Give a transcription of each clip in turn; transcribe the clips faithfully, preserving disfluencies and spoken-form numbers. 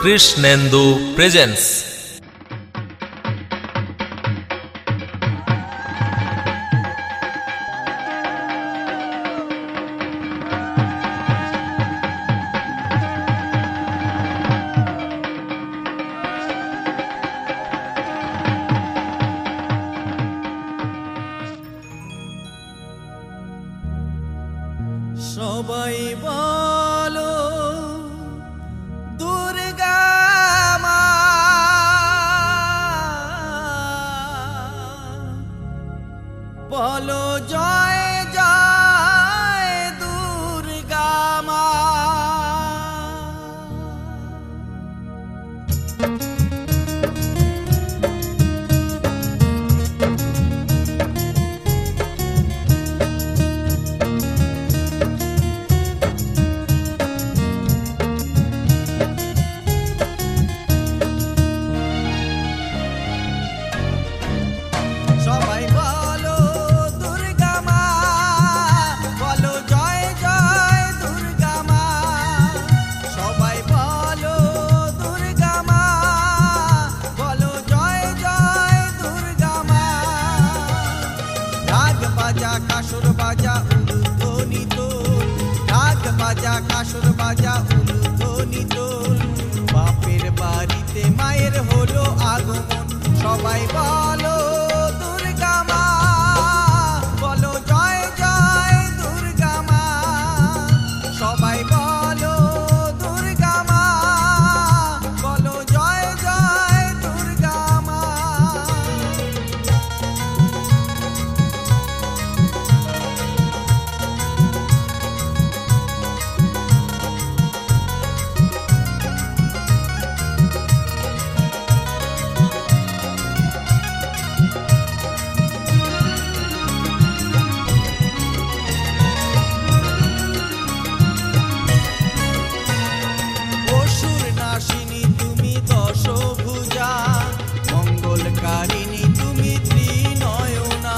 Krishnendu presence. সবাই বলো দুর্গা মা, বলো জয় জয় দুর্গা মা। সবাই বলো দুর্গা মা, বলো জয় জয় দুর্গা মা। সবাই বলো দুর্গা মা, বলো জয় জয় দুর্গা মা। ঢাক বাজা কাসর বাজা উলুধ্বনি তোল, ঢাক বাজা কাসর বাজা উলুধ্বনি তোল। বাপের বাড়িতে মায়ের হলো আগমন। সবাই বলো দুর্গা মা, বলো জয় জয় দুর্গা মা। সবাই বলো দুর্গা মা, বলো জয় জয় দুর্গা মা। নাশিনী তুমি দশভুজা, মঙ্গলকারিণী তুমি ত্রিনয়না।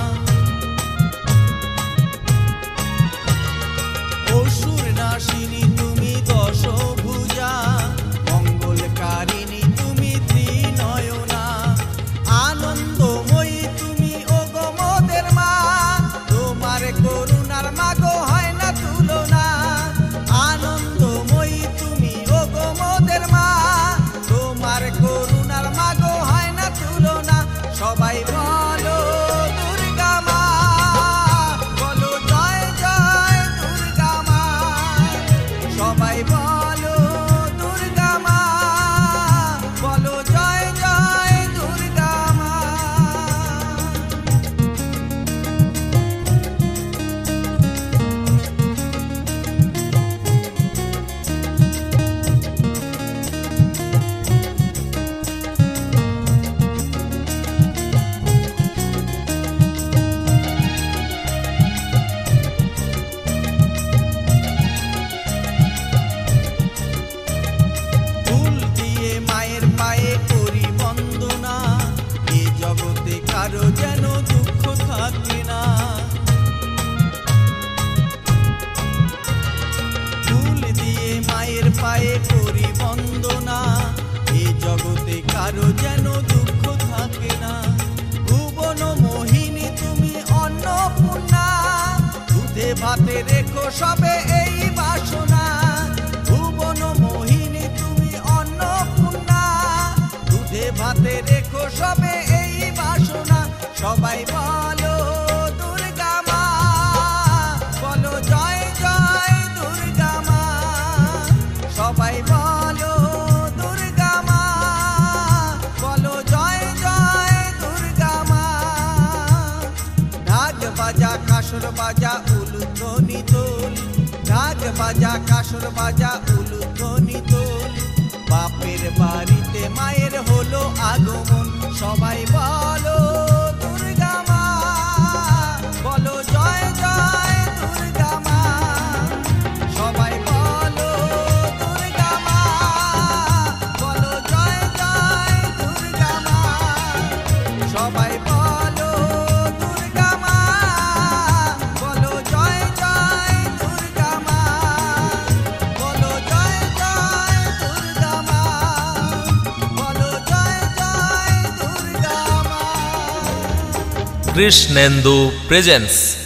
অসুর নাশিনী তুমি দশভুজা, মঙ্গলকারিণী তুমি ত্রিনয়না। আনন্দময়ী তুমি ওগো মোদের মা, তোমার করুণার মাগো হয় না তুলনা। আনন্দময়ী তুমি ওগো মোদের মা, তোমার করুণার মাগো হয় না তুলনা। সবাই বলো দুর্গা মা, বলো জয় জয় দুর্গা মা। সবাই বলো দুর্গা মা, বলো জয় জয় দুর্গা মা। ফুল দিয়ে মায়ের পায়ে করি বন্দনা, এ জগতে কারো যেন দুঃখ থাকে না। ফুল দিয়ে মায়ের পায়ে করি বন্দনা, এ জগতে কারো যেন দুঃখ থাকে না। ভুবন মোহিনী তুমি অন্নপূর্ণা, দুধে ভাতে রেখো সবে এই বাসনা। ভুবন মোহিনী তুমি অন্নপূর্ণা, দুধে ভাতে রেখো সবে এই বাসনা। সবাই বলো দুর্গা মা, বলো জয় জয় দুর্গা মা। সবাই বলো দুর্গা মা, বলো জয় জয় দুর্গা মা। ঢাক বাজা কাসর বাজা উলুধ্বনি তোল, ঢাক বাজা কাসর বাজা উলুধ্বনি তোল। বাপের বাড়িতে মায়ের হলো আগমন। সবাই বলো দুর্গা মা, বলো জয় জয় দুর্গা মা। সবাই বলো দুর্গা মা, বলো জয় জয় দুর্গা মা। সবাই বলো দুর্গা মা, বলো জয় জয় দুর্গা মা। বলো জয় জয় দুর্গা মা। কৃষ্ণেন্দু প্রেজেন্স।